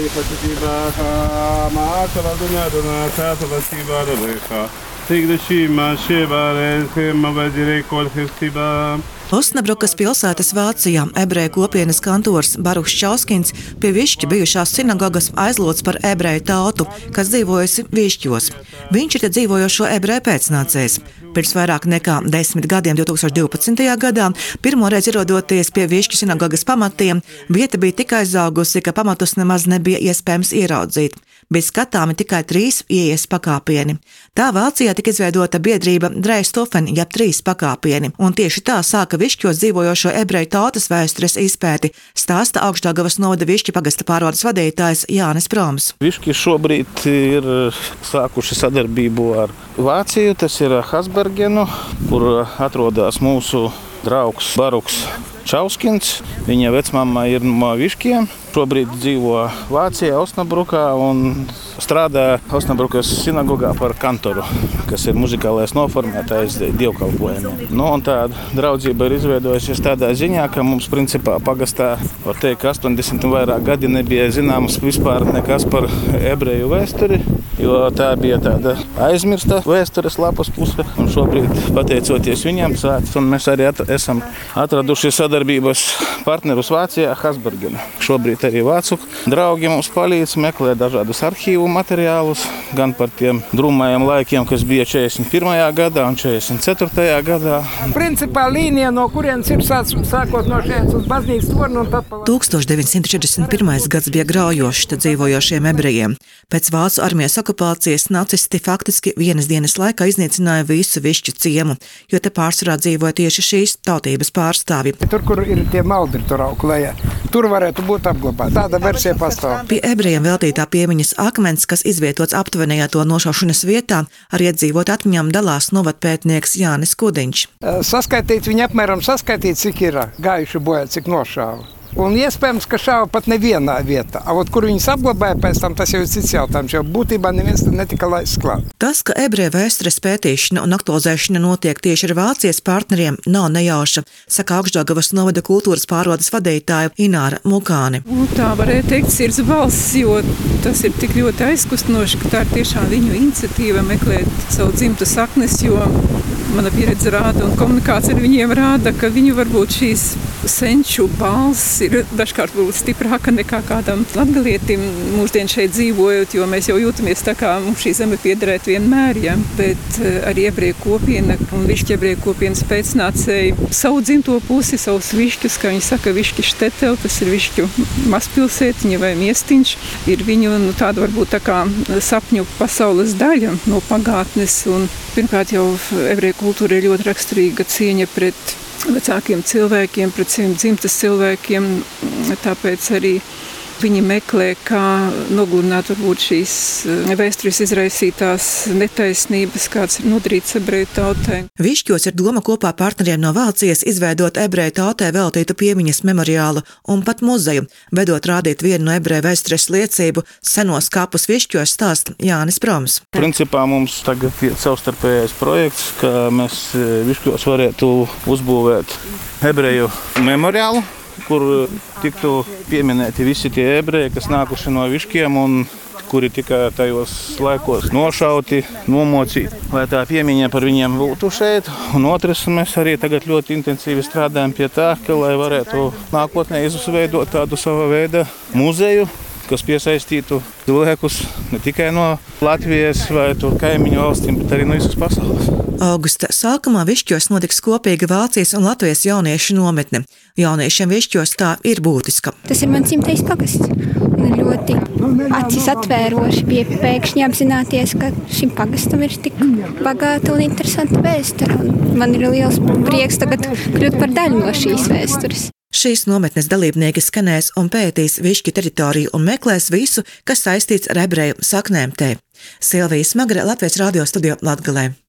Osnabrukas pilsētas Vācijā ebreju kopienas kantors Baruhs Čauskins pie Višķa bijušās sinagogas aizlūdz par ebreju tautu, kas dzīvojusi Višķos. Viņš ir te dzīvojošo ebreju pēcnācējs. Pirms vairāk nekā 10 gadiem, 2012. gadā, pirmoreiz ierodoties pie Višķu sinagogas pamatiem, vieta bija tik aizaugusi, ka pamatus nemaz nebija iespējams ieraudzīt. Bija skatāmi tikai 3 ieejas pakāpieni. Tā Vācijā tika izveidota biedrība Dreistofen, jeb 3 pakāpieni, un tieši tā sāka Višķos dzīvojošo ebreju tautas vēstures izpēti, stāsta Augšdaugavas novada Višķu pagasta pārvaldes vadītājs Jānis Proms. Višķi šobrīd ir sākuši sadarbību ar Vāciju, tas ir Hasbergenu, kur atrodas mūsu draugs Baruhs Čauskins. Viņa vecmamma ir no Višķiem. Šobrīd dzīvo Vācijā, Osnabrukā un strādā Osnabrukas sinagogā par kantoru, kas ir muzikālais noformētājs dievkalpojumiem. Un tā draudzība ir izveidojusies tādā ziņā, ka mums principā pagastā, var teikt, 80 un vairāk gadi nebija zināms vispār nekas par ebreju vēsturi, jo tā bija tāda aizmirsta vēstures lapas puse. Un šobrīd, pateicoties viņiem, un mēs arī esam atraduši sadarbības partnerus Vācijā, Hasbergenu. Šobrīd arī vācu draugi mums palīdz meklēt dažādus arhīvu materiālus, gan par tiem drūmajiem laikiem, kas bija 41. gadā un 44. gadā. Principā līnija, no kurienes ir sākot no šeit uz baznīcas torņa un tad pa... 1941. gads bija graujošs te dzīvojošiem ebrejiem. Pēc vācu armijas okupācijas nacisti faktiski vienas dienas laikā iznīcināja visu Višķu ciemu, jo te pārsvarā dzīvoja tieši šīs tautības pārstāvji. Tur, kur ir tie maldri tur auklējā, tur varētu būt apglabāti. Tāda versija pastāv. Pie ebrejiem veltītā piemiņas akmens, kas izvietots aptuvenajā to nošaušanas vietā, ar iedzīvot atmiņām dalās novadpētnieks Jānis Kudiņš. Viņi apmēram saskaitīt, cik ir gājuši bojā, cik nošāva. Un iespējams, ka šāva pat nevienā vietā. Kur viņus apglabāja pēc tam, tas jau ir cits jautājums, jo būtībā neviens netika laists klāt. Tas, ka ebreju vēstures pētīšana un aktualizēšana notiek tieši ar Vācijas partneriem, nav nejauša, saka Augšdaugavas novada kultūras pārvaldes vadītāja Ināra Mukāne. Tā varēja teikt sirds balss, jo tas ir tik ļoti aizkustinoši, ka tā ir tiešām viņu iniciatīva meklēt savu dzimtu saknes, jo mana pieredze rāda un komunikācija ar viņiem rāda, ka viņu varbūt šīs senču balss ir dažkārt stiprāka nekā kādam latgalietim mūsdien šeit dzīvojot, jo mēs jau jūtamies tā kā mums šī zeme piederēt vienmēr, ja? Bet arī ebreju kopiena un Višķu ebreju kopienas pēcnācēji savu dzimto pusi, savus Višķus, kā viņi saka, Višķi štetel, tas ir Višķu mazpilsētiņa vai miestiņš, ir viņu tāda varbūt tā kā sapņu pasaules daļa no pagātnes, un pirmkārt jau ebreju kultūra ir ļoti raksturīga cieņa pret vecākiem cilvēkiem, pret saviem dzimtas cilvēkiem, tāpēc arī viņi meklē, kā noglurināt varbūt šīs vēstures izraisītās netaisnības, kāds ir nodarīts ebreju tautai. Višķos ir doma kopā partneriem no Vācijas izveidot ebreju tautai veltītu piemiņas memoriālu un pat muzeju, vedot rādīt vienu no ebreju vēstures liecību senos kapus Višķos, stāsta Jānis Proms. Principā mums tagad ir savstarpējais projekts, ka mēs Višķos varētu uzbūvēt ebreju memoriālu, kur tiktu pieminēti visi tie ebreji, kas nākuši no Višķiem un kuri tika tajos laikos nošauti, nomocīti, lai tā piemiņa par viņiem būtu šeit. Un otrs, mēs arī tagad ļoti intensīvi strādājam pie tā, ka lai varētu nākotnē izveidot tādu sava veida muzeju, kas piesaistītu cilvēkus ne tikai no Latvijas vai kaimiņu valstīm, bet arī no visas pasaules. Augusta sākumā Višķos notiks kopīga Vācijas un Latvijas jauniešu nometne. Jauniešiem Višķos tā ir būtiska. Tas ir mans dzimtais pagasts. Un ļoti acis atvēroši bija pēkšņi apzināties, ka šim pagastam ir tik bagāta un interesanta vēsture. Un man ir liels prieks tagad kļūt par daļu no šīs vēstures. Šīs nometnes dalībnieki skanēs un pētīs Višķu teritoriju un meklēs visu, kas saistīts ar ebreju saknēm te. Silvija Smagre, Latvijas radio studio Latgalē.